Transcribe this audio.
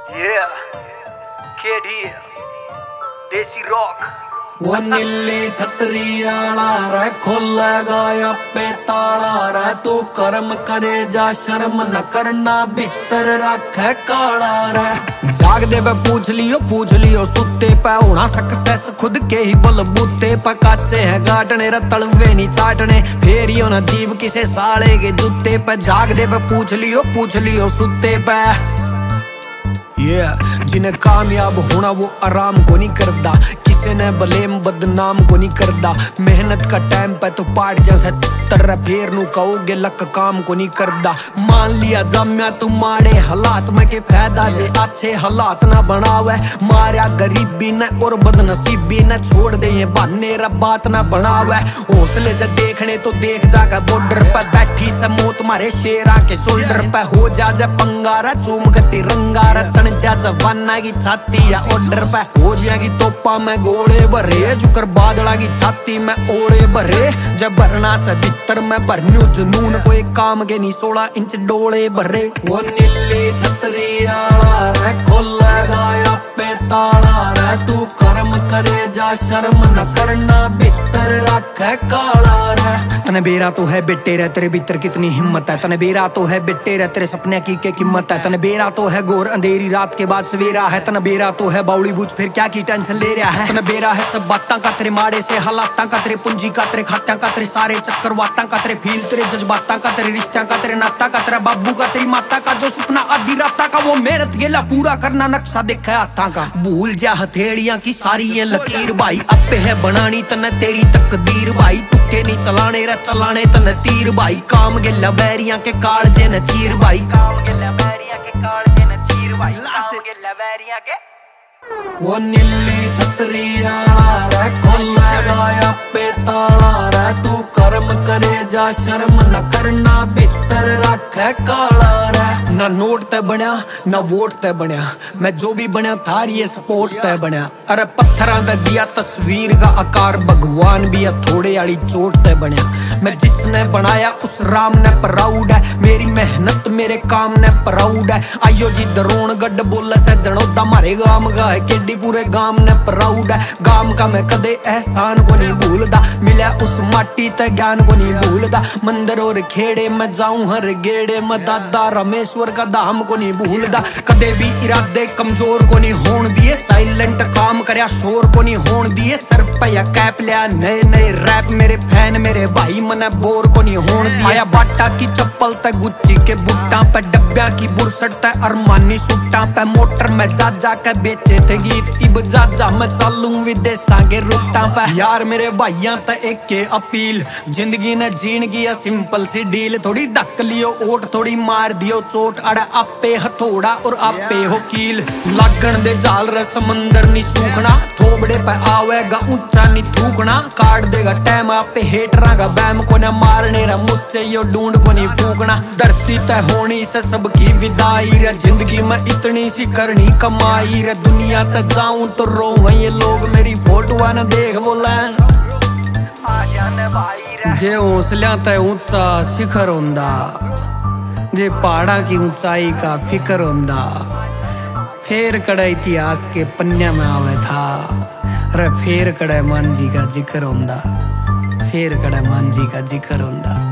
Yeah, kid here, desi rock. वो नीली छतरी आला रे खोलेगा पे ताला रे, तू कर्म करे जा शर्म न करना, भीतर रखे काला रे। जाग दे पे पूछ लियो सुते पे होना सक्सेस खुद के ही बलबूते पे, काचे है गाटने रे तलवे नहीं चाटने, फेर यो ना जीव किसे साले के जूते पे। जाग दे पे पूछ लियो सुते पे। जिन्हें कामयाब होना वो आराम को नहीं करता, किसी ने बलेम बदनाम को नहीं करता, मेहनत का टाइम पे तो पाट जैसे तरह फेर नू कहोगे लक काम को नहीं करता। मान लिया जम्या तू माड़े हालात में के फायदा जे अच्छे हालात ना बनावे, मारा गरीबी ने और बदनसीबी ने, छोड़ दे ये बहाने रब बात ना बनावे। हौसले से देखने तो देख जाकर बॉर्डर पे बैठी से मौत मारे शेरा के शोल्डर पे, हो जा पंगारा चूम के तिरंगा तन जा जवाना की छाती या ऑर्डर पे, हो जाएगी तोपा में गोले भरे, जुकर बादला की छाती में ओले भरे, जब भरना से भीतर में भरन्यू जुनून, कोई काम के नहीं 16 इंच डोले भरे। वो नीली छतरी आला रे खोलेगा पे ताला रे, तू कर्म करे जा शर्म न करना, भीतर रखे काला रे। तने बेरा तो है बेटे रे तेरे भीतर कितनी हिम्मत है, तने बेरा तो है बेटे रे तेरे सपने की कीमत है, तने बेरा तो है घोर अंधेरी रात के बाद सवेरा है, तने बेरा तो है बाउली बुझ फिर क्या की टेंशन ले रहा है, तने बेरा है सब बातां का तेरे माड़े से हालातां का, तेरे पूंजी का तेरे खात्यां का, तेरे सारे चक्कर वातां का, तेरे फील तेरे जज्बातां का, तेरे रिश्त्यां का, तेरे नाता का, तेरा बाबू का, तेरी माता का, जो सपना आधी राता का वो मेहनत गेला पूरा करना, नक्शा देखा हाथां का। भूल जा हथेलियां की सारी ये लकीर भाई, अपे है बनानी तने तेरी तकदीर भाई, तुक्के नहीं चलाने रे चलाने तने तीर भाई, काम गेला बैरियां के कालजे न चीर भाई, काम गेला बैरियां के कालजे न चीर भाई, लास्ट गेला बैरियां के। वो नीली छतरी आला रे खोलेगा पे ताला रे, तू कर्म करे जा शर्म न करना, भीतर रखे काला रे। ना नोट ते बनया ना वोट ते बनया, मैं जो भी बनया थार ये सपोर्ट ते बनया, अरे पत्थरां दा दिया तस्वीर का आकार, भगवान भी थोड़े आली चोट ते बनया। मैं जिसने बनाया उस राम ने प्राउड है, मेरी मेहनत मेरे काम ने प्राउड है, आयो जी दरोण गड्ढ बोले से दणोदा मारे गाम का है, केडी पूरे गाम ने प्राउड है, गाम का मैं कदे एहसान को नहीं भूलदा, मिला उस माटी ते ज्ञान को नहीं भूलदा, मंदिर और खेड़े में जाऊं हर गेड़े में, दादा रामेश्वर का धाम को नहीं भूलदा, कदे भी इरादे कमजोर को नहीं होन दिए, साइलेंट काम करया शोर को नहीं होन दिए, सर पे या कैप लिया नए नए रैप, मेरे फैन मेरे भाई मने बोर को नहीं होन दिया, आया बाटा की चप्पल ते गुच्ची के बुट्टा पे, डब्बा की बुरसट ते अरमानी सूटा पे, मोटर में जा के बेचे थे गीत, इब जा मैं चालू विदेशा के रूटा पे। यार मेरे भाइयां ते एक के अपील, जिंदगी ने जीन की सिंपल सी डील, थोड़ी धक लियो ओट थोड़ी मार दियो चोट, अड़े आपे हथौड़ा और आपे हो कील, लागण दे जाल रे समंदर नहीं सूखना, थोबड़े पे आवेगा ऊंचा नहीं थूकना, काट देगा टाइम आपे हेटरा का बैम को न मारने रे, मुझसे यो ढूंढ को नहीं फूकना, धरती तय होनी से सबकी विदाई रे, जिंदगी में इतनी सी करनी कमाई रे, दुनिया तक जाऊं तो रोवे ये लोग मेरी फोटो न देख बोले जे हौसला ते ऊंचा शिखर होंदा, जे पहाड़ा की ऊंचाई का फिक्र होंदा, फेर कड़े इतिहास के पन्ने में आवे था रे, फेर कड़े मान जी का जिक्र होंदा, फेर कड़े मान जी का जिक्र होंदा।